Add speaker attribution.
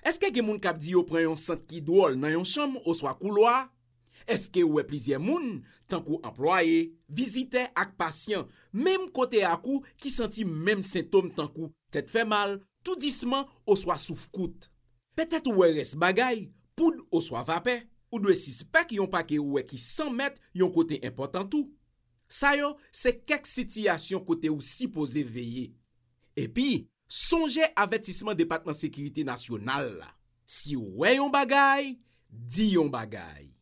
Speaker 1: Est-ce que gen moun kap di yo pran yon sant ki drôle nan yon chambre ou soit couloir? Est-ce que ou plusieurs moun, tant qu'ou employé, visiteur ak patient, même côté akou qui senti même symptôme tant qu'ou tête fait mal, tout doucement ou soit souffle-coute. Peut-être ou reste bagay, poudre ou soit vapeur, ou doit suspect yon paquet ou qui 100 mètres yon côté important tout. Ça yo, c'est quelques situations côté ou supposé veiller. Et puis, songez avertissement département sécurité nationale là. Si ou yon bagay, di yon bagay.